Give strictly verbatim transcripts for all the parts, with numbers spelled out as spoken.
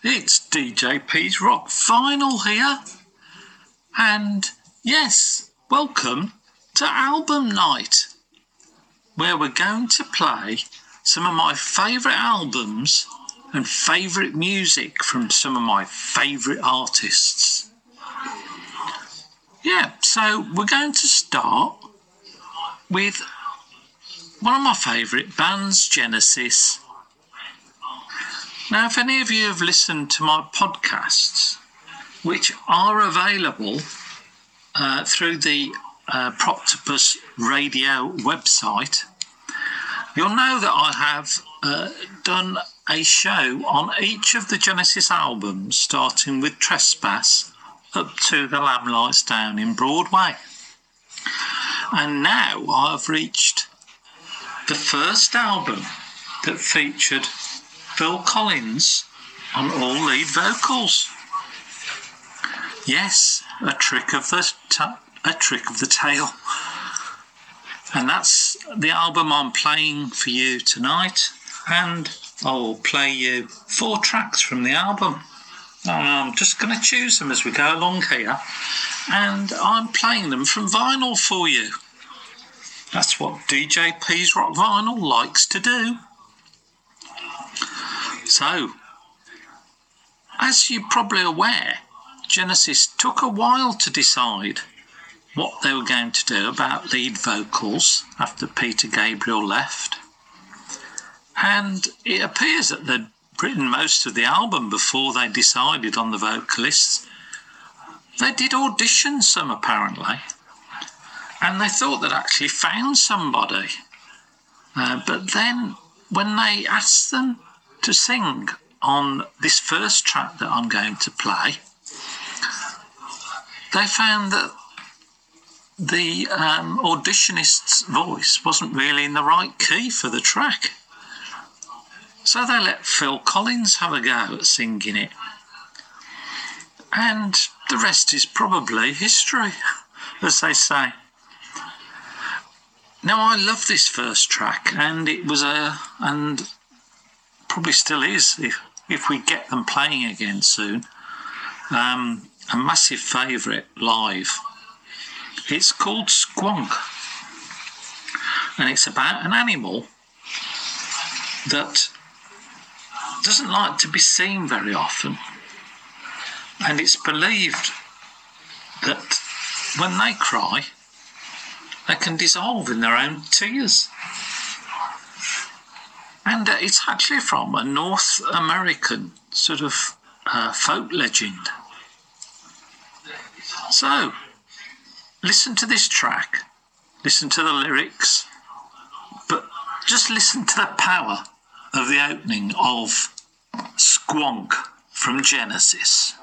It's D J P's Rock Vinyl here, and yes, welcome to Album Night, where we're going to play some of my favourite albums and favourite music from some of my favourite artists. Yeah, so we're going to start with one of my favourite bands, Genesis. Now, if any of you have listened to my podcasts, which are available uh, through the uh, Proctopus Radio website, you'll know that I have uh, done a show on each of the Genesis albums, starting with Trespass up to The Lamb Lies Down in Broadway. And now I've reached the first album that featured Phil Collins on all lead vocals. Yes, a trick of the ta- a trick of the tail. And that's the album I'm playing for you tonight, and I will play you four tracks from the album. I'm just going to choose them as we go along here, and I'm playing them from vinyl for you. That's what D J P's Rock Vinyl likes to do. So, as you're probably aware, Genesis took a while to decide what they were going to do about lead vocals after Peter Gabriel left. And it appears that they'd written most of the album before they decided on the vocalists. They did audition some, apparently, and they thought they'd actually found somebody. Uh, but then, when they asked them to sing on this first track that I'm going to play, they found that the um, auditionist's voice wasn't really in the right key for the track. So they let Phil Collins have a go at singing it. And the rest is probably history, as they say. Now, I love this first track, and it was a... and probably still is, if, if we get them playing again soon, um, a massive favourite live. It's called Squonk, and it's about an animal that doesn't like to be seen very often, and it's believed that when they cry, they can dissolve in their own tears. And uh, it's actually from a North American sort of uh, folk legend. So, listen to this track, listen to the lyrics, but just listen to the power of the opening of Squonk from Genesis.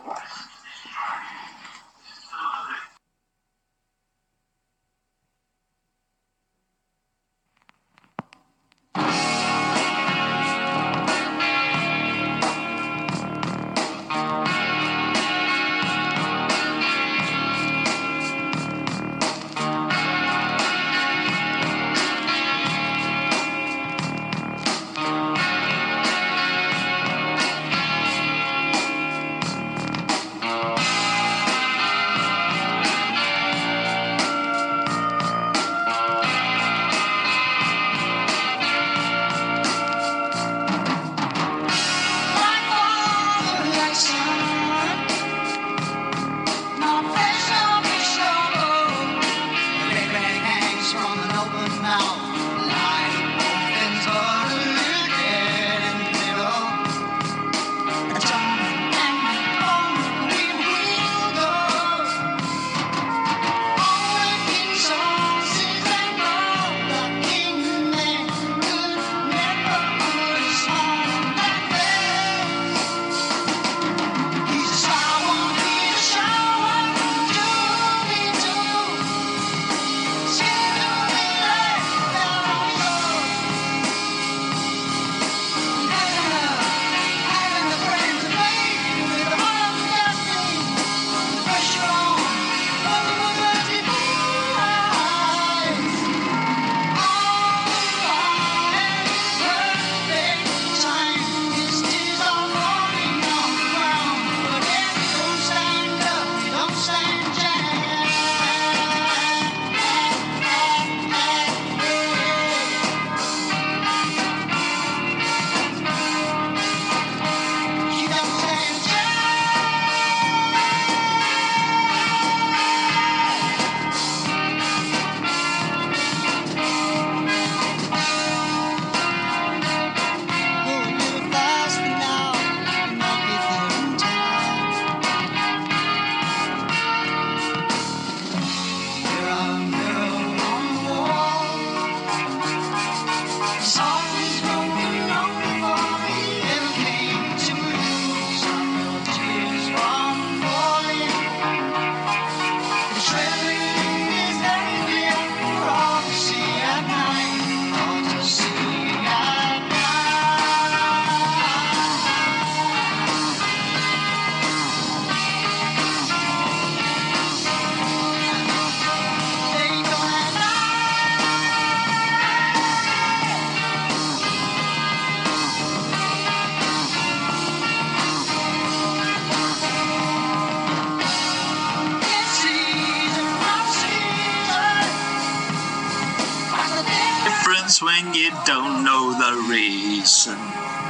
dance when you don't know the reason.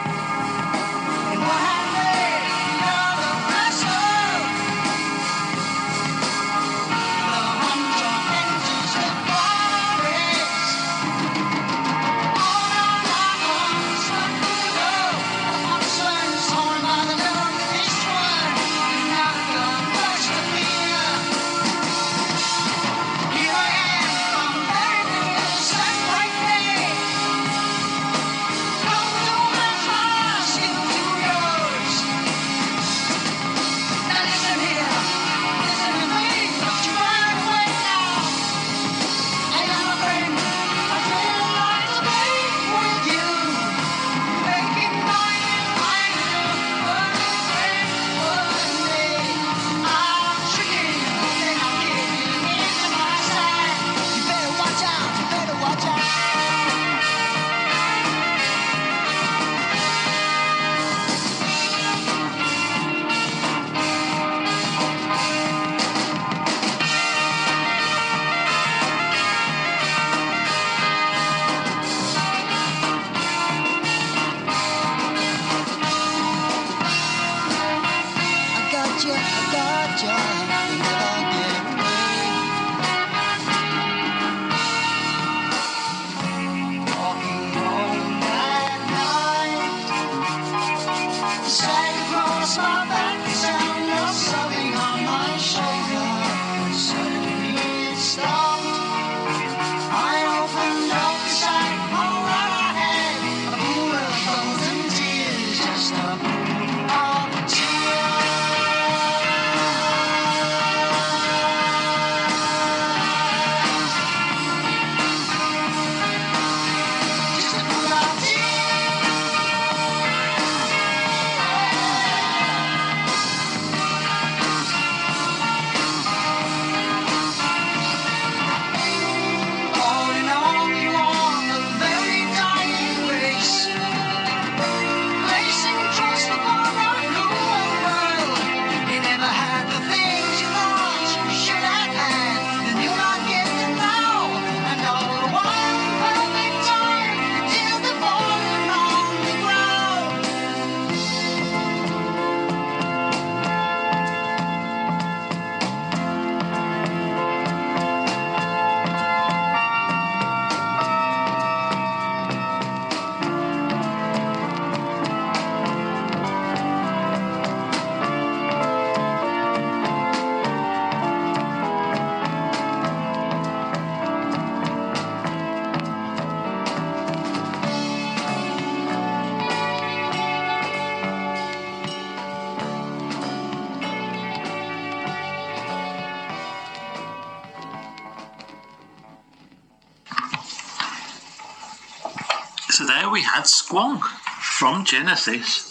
So there we had Squonk from Genesis,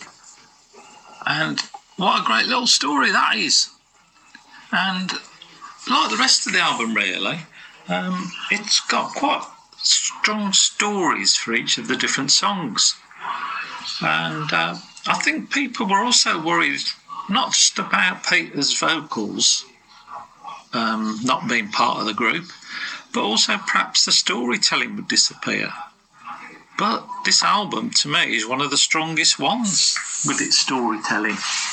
and what a great little story that is. And like the rest of the album really, um, it's got quite strong stories for each of the different songs. And uh, I think people were also worried not just about Peter's vocals um, not being part of the group, but also perhaps the storytelling would disappear. But this album, to me, is one of the strongest ones with its storytelling.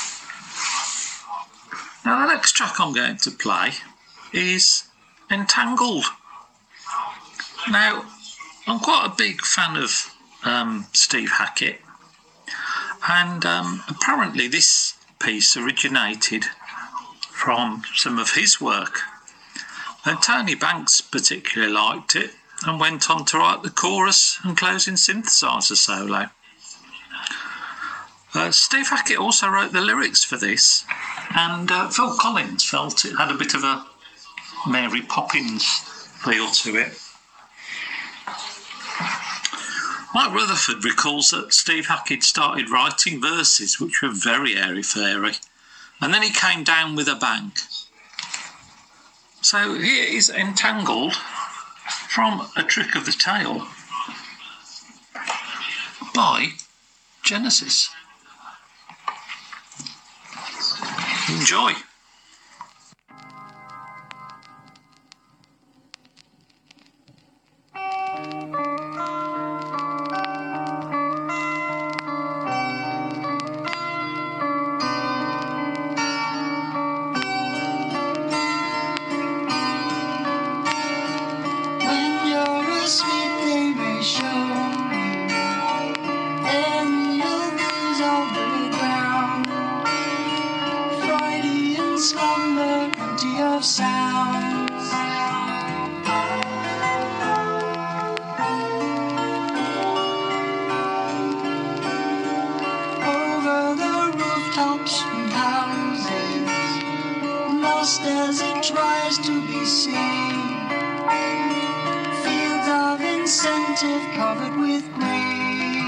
Now, the next track I'm going to play is Entangled. Now, I'm quite a big fan of um, Steve Hackett, and um, apparently this piece originated from some of his work. And Tony Banks particularly liked it and went on to write the chorus and closing synthesizer solo. Uh, Steve Hackett also wrote the lyrics for this, and uh, Phil Collins felt it had a bit of a Mary Poppins feel to it. Mike Rutherford recalls that Steve Hackett started writing verses which were very airy-fairy, and then he came down with a bang. So here is Entangled from A Trick of the Tail by Genesis. Enjoy. in slumber, empty of sounds. Over the rooftops and houses, lost as it tries to be seen. Fields of incentive covered with green.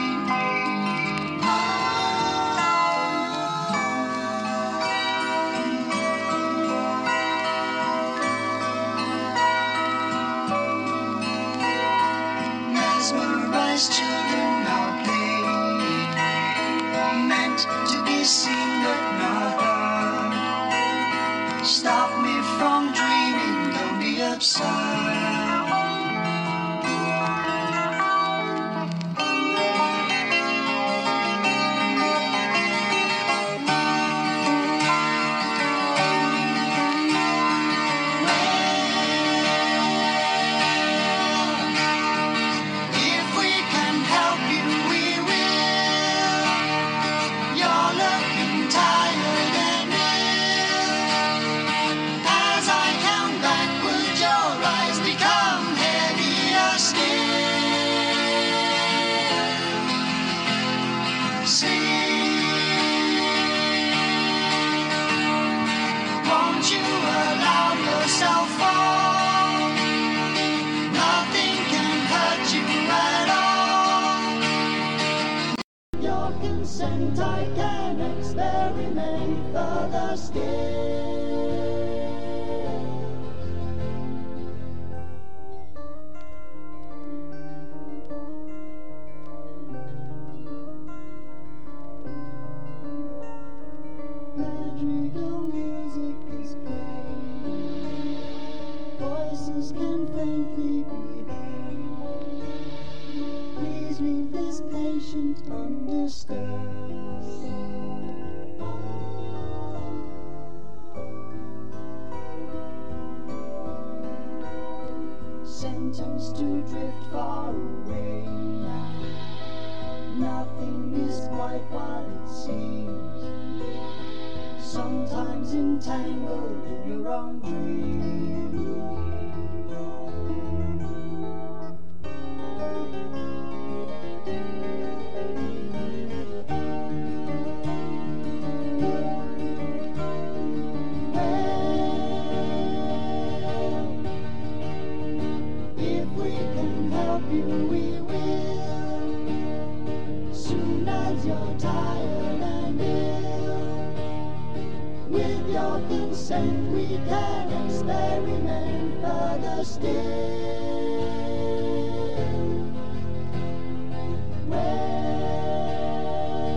Mesmerized children are playing, meant to be seen but not heard. Stop me from dreaming, don't be absurd. Consent, I can experiment further still. Madrigal music is playing, voices can faintly be heard. Please leave this patient undisturbed. Sentenced to drift far away now. Nothing is quite what it seems. Sometimes entangled in your own dreams. Consent, we can experiment further still. Well,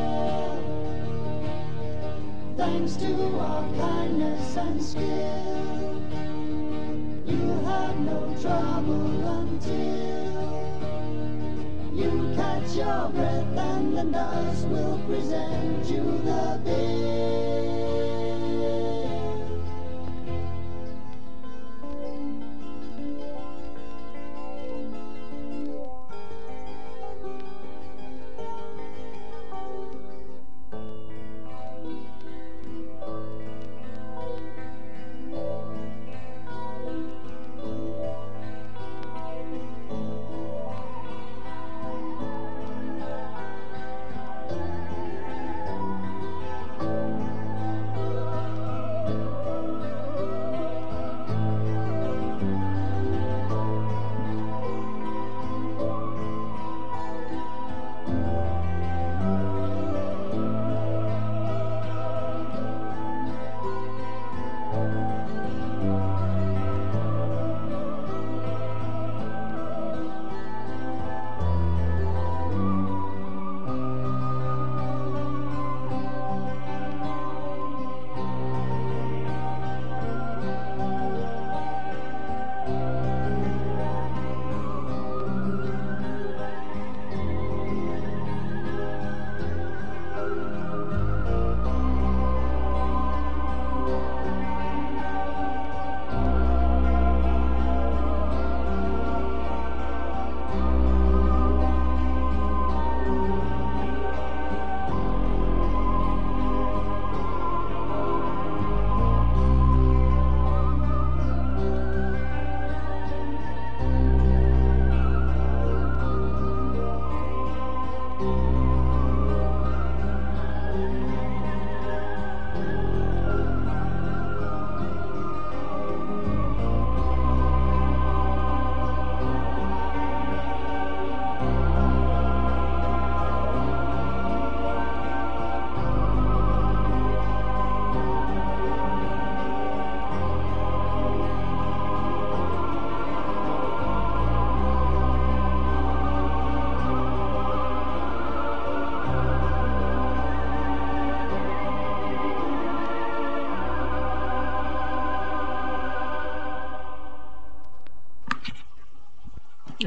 thanks to our kindness and skill, you have no trouble until you catch your breath and the nurse will present you the bill.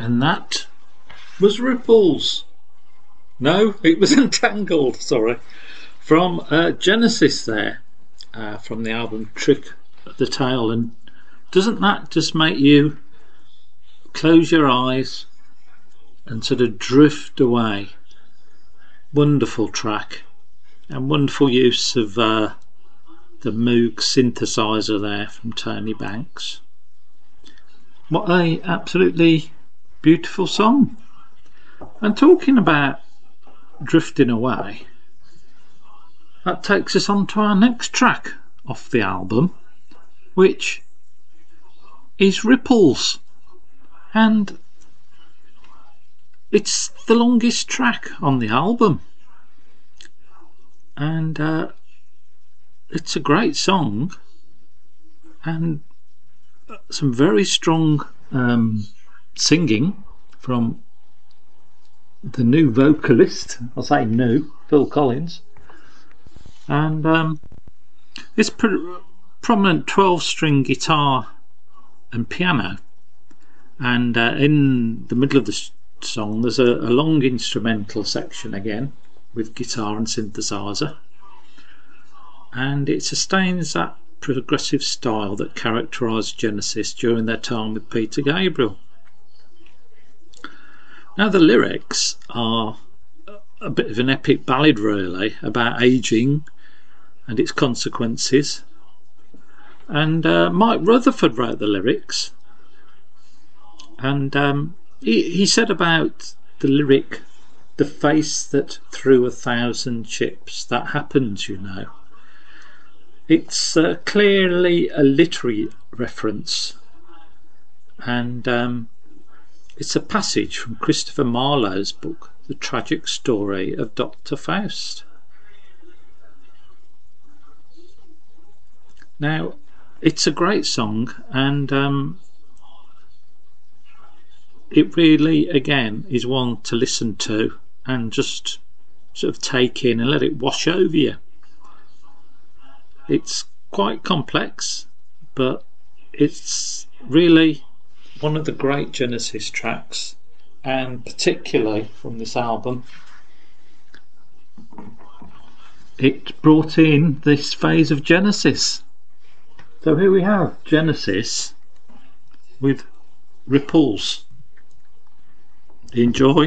And that was Ripples. No, it was Entangled, sorry. From uh, Genesis there, uh, from the album Trick of the Tail. And doesn't that just make you close your eyes and sort of drift away? Wonderful track, and wonderful use of uh, the Moog synthesizer there from Tony Banks. What a absolutely beautiful song. And talking about drifting away, that takes us on to our next track off the album, which is Ripples, and it's the longest track on the album, and uh, it's a great song and some very strong um, singing from the new vocalist. I'll say new, Phil Collins, and um, it's pr- prominent twelve string guitar and piano, and uh, in the middle of the song there's a, a long instrumental section again with guitar and synthesizer, and it sustains that progressive style that characterised Genesis during their time with Peter Gabriel. Now the lyrics are a bit of an epic ballad really about ageing and its consequences, and uh, Mike Rutherford wrote the lyrics, and um, he, he said about the lyric, the face that threw a thousand chips. That happens, you know. It's uh, clearly a literary reference, and um, it's a passage from Christopher Marlowe's book, The Tragic Story of Doctor Faust. Now, it's a great song, and um, it really, again, is one to listen to and just sort of take in and let it wash over you. It's quite complex, but it's really one of the great Genesis tracks, and particularly from this album, it brought in this phase of Genesis. So here we have Genesis with Ripples. Enjoy.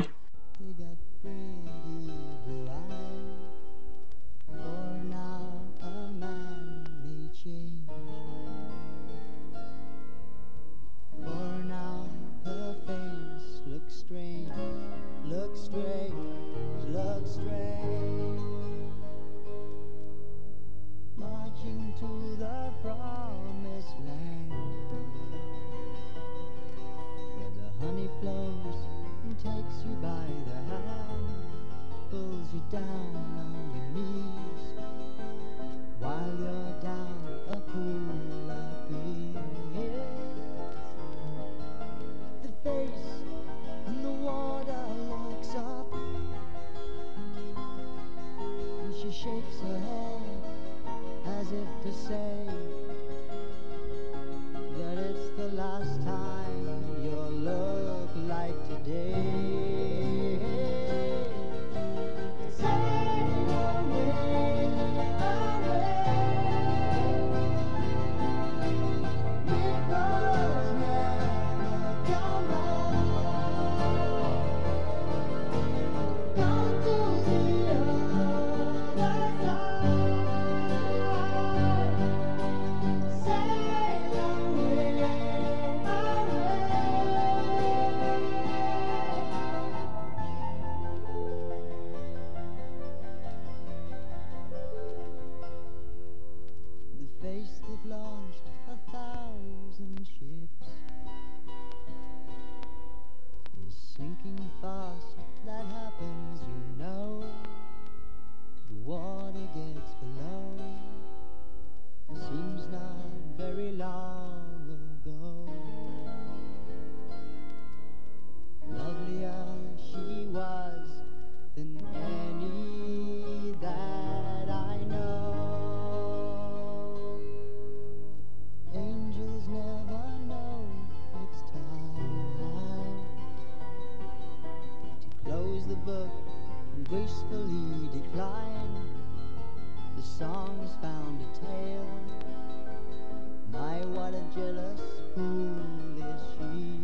found a tail. My, what a jealous fool is she.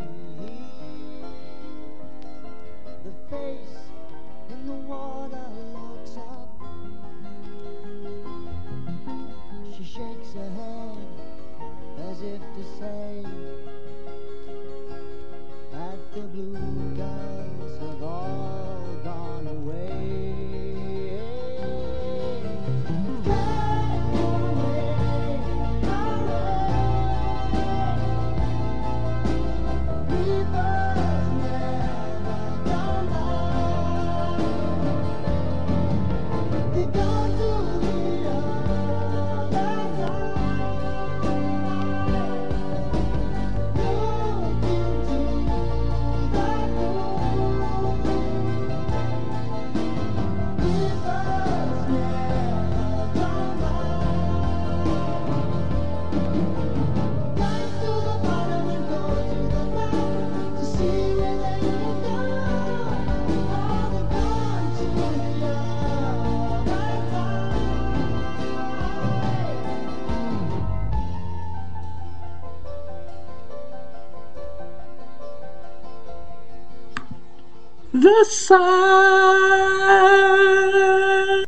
The face in the water looks up. She shakes her head as if to say that the blue girls have all gone away. The sun.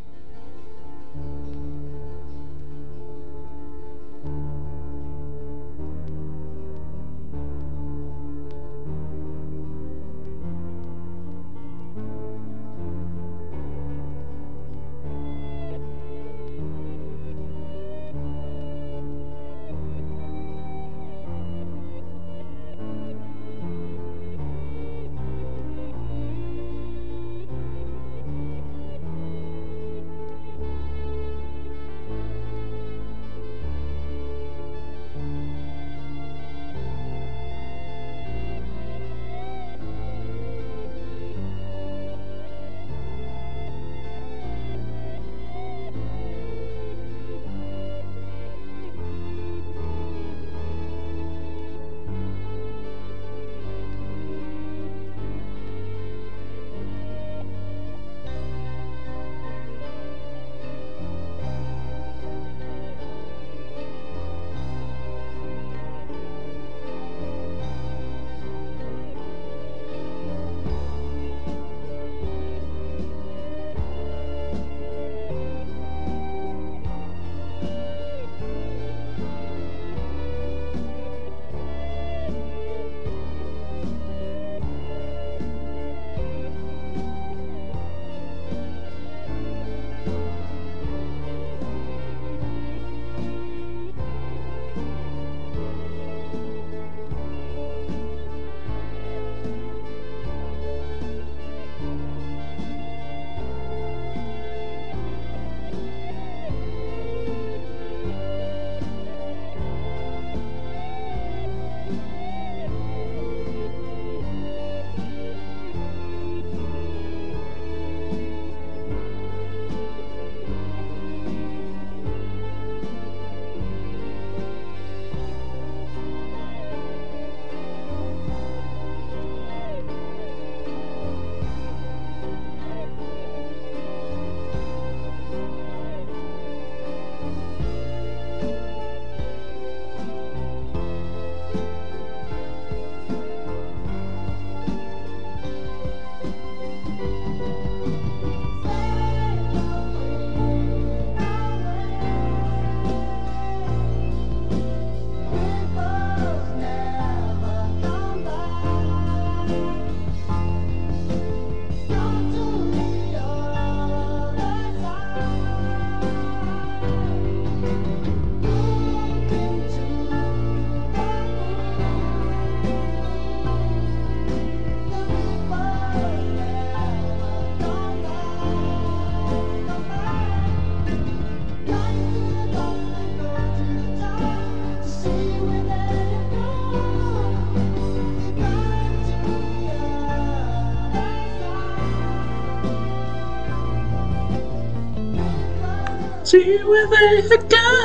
See where they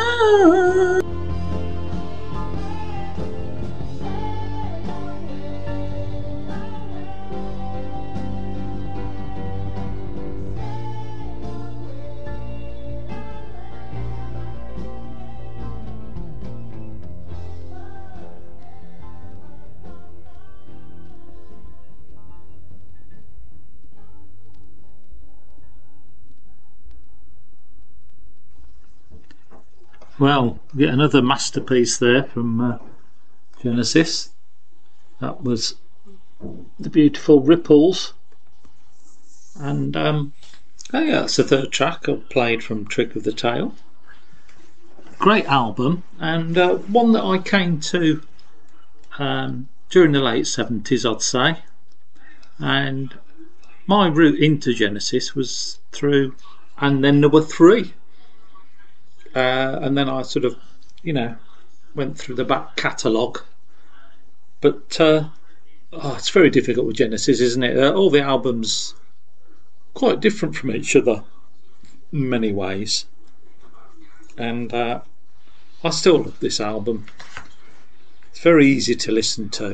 go. Well, yet another masterpiece there from uh, Genesis. That was the beautiful Ripples. And um, oh yeah, that's the third track I played from Trick of the Tail. Great album, and uh, one that I came to um, during the late seventies, I'd say. And my route into Genesis was through, and then there were three. Uh, and then I sort of, you know, went through the back catalogue. But uh, oh, it's very difficult with Genesis, isn't it? Uh, all the albums quite different from each other in many ways. And uh, I still love this album. It's very easy to listen to.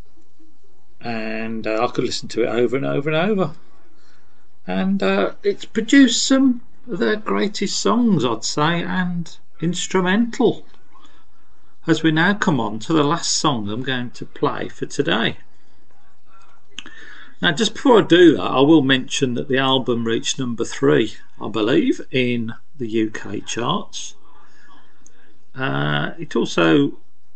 And uh, I could listen to it over and over and over. And uh, it's produced some of their greatest songs, I'd say, and instrumental. As we now come on to the last song I'm going to play for today. Now, just before I do that, I will mention that the album reached number three, I believe, in the U K charts. Uh, it also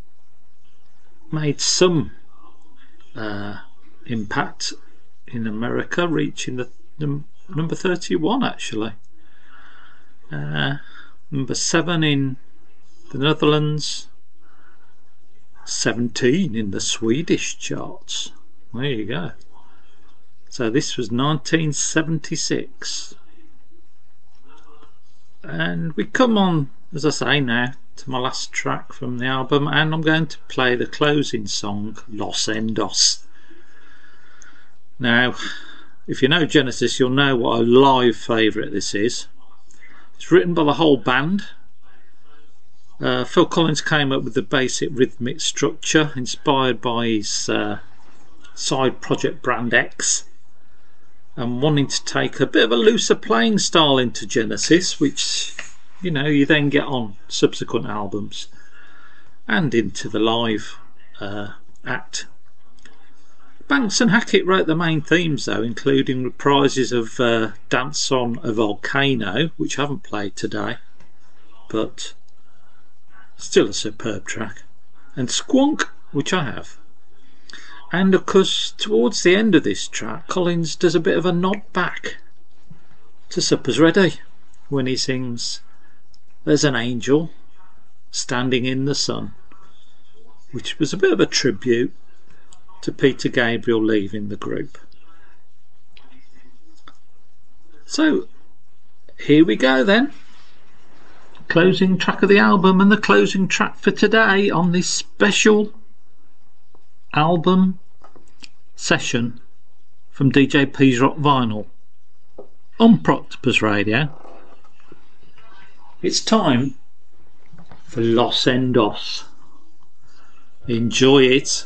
made some uh, impact in America, reaching the num- number thirty-one actually. Uh, number seven in the Netherlands, seventeen in the Swedish charts. There you go. So this was nineteen seventy-six. And we come on, as I say now, to my last track from the album, and I'm going to play the closing song, Los Endos. Now, if you know Genesis, you'll know what a live favourite this is. It's written by the whole band. Uh, Phil Collins came up with the basic rhythmic structure inspired by his uh, side project Brand X, and wanting to take a bit of a looser playing style into Genesis, which, you know, you then get on subsequent albums and into the live uh, act. Banks and Hackett wrote the main themes though, including reprises of uh, Dance on a Volcano, which I haven't played today, but still a superb track, and Squonk, which I have. And of course, towards the end of this track, Collins does a bit of a nod back to Supper's Ready when he sings There's an Angel Standing in the Sun, which was a bit of a tribute to Peter Gabriel leaving the group. So here we go then. Closing track of the album, and the closing track for today on this special album session from D J P's Rock Vinyl on Proctopus Radio. It's time for Los Endos. Enjoy it.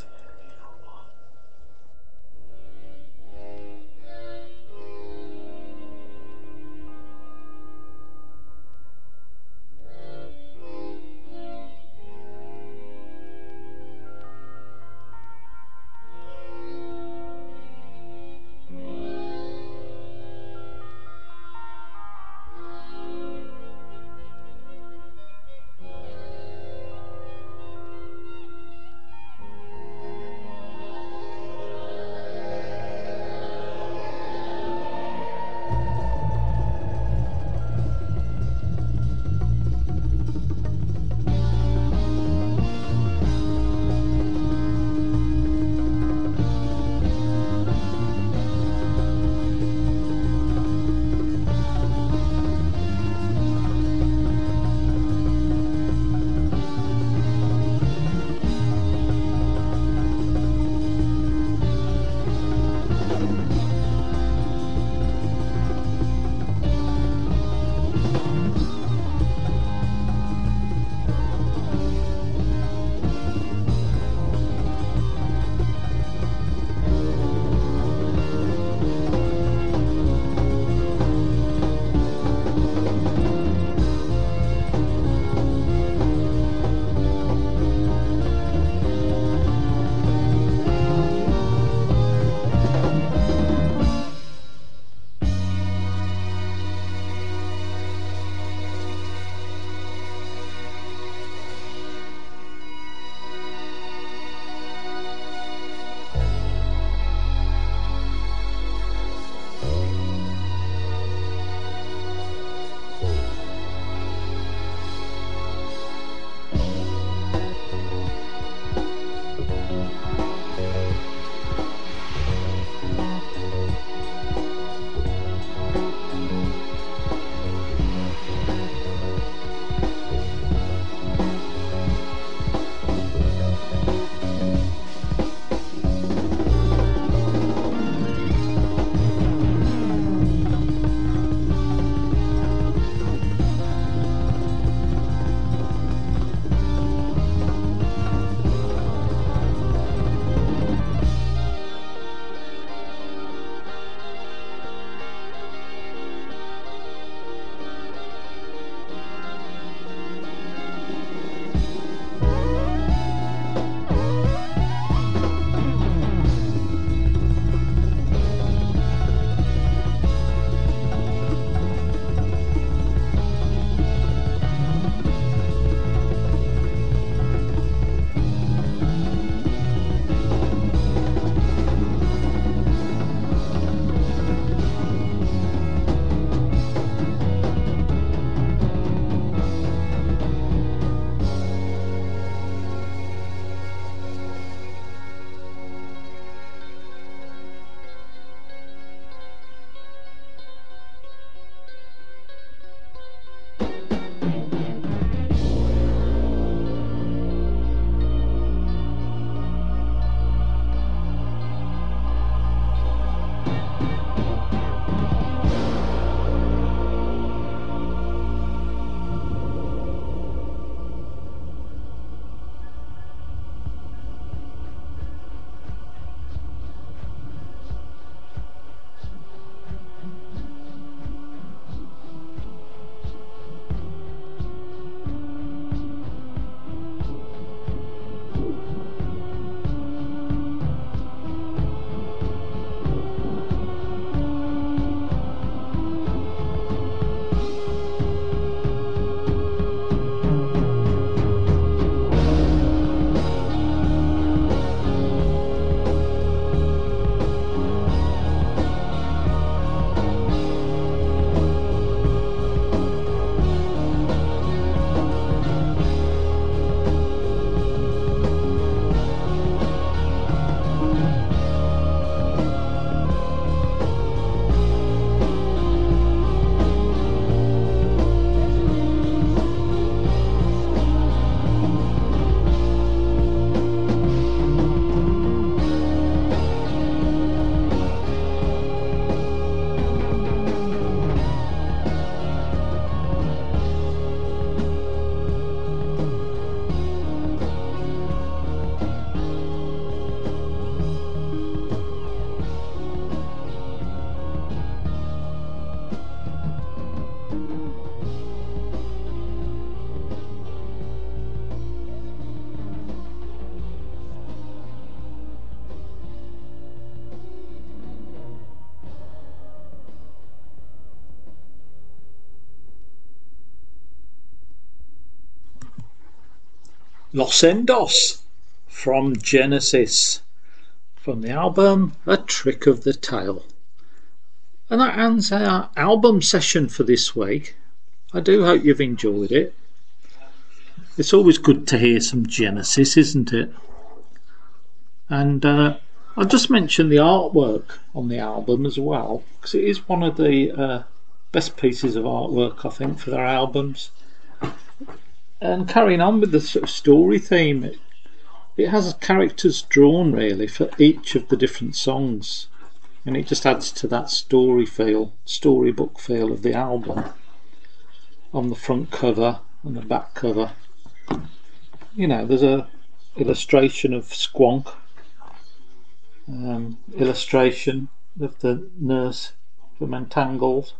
Los Endos from Genesis, from the album A Trick of the Tail. And that ends our album session for this week. I do hope you've enjoyed it. It's always good to hear some Genesis, isn't it? And uh, I'll just mention the artwork on the album as well, because it is one of the uh, best pieces of artwork, I think, for their albums. And carrying on with the sort of story theme, it, it has characters drawn really for each of the different songs, and it just adds to that story feel, storybook feel of the album. On the front cover and the back cover, you know, there's a illustration of Squonk, um, illustration of the nurse from Entangled.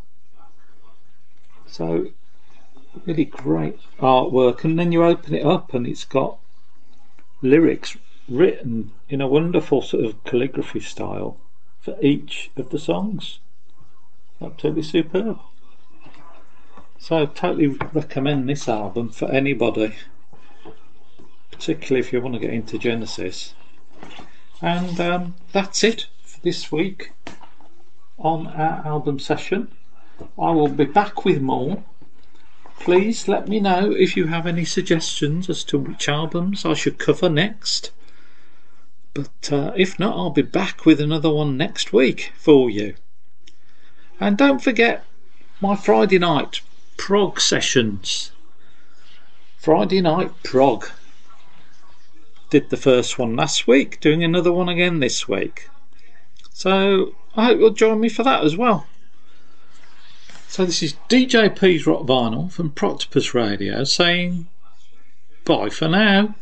So really great artwork, and then you open it up and it's got lyrics written in a wonderful sort of calligraphy style for each of the songs. Absolutely superb. So totally recommend this album for anybody, particularly if you want to get into Genesis. And um, that's it for this week on our album session. I will be back with more. Please let me know if you have any suggestions as to which albums I should cover next. But uh, if not, I'll be back with another one next week for you. And don't forget my Friday night prog sessions. Friday night prog. Did the first one last week, doing another one again this week. So I hope you'll join me for that as well. So this is D J P's Rock Vinyl from Proctopus Radio saying bye for now.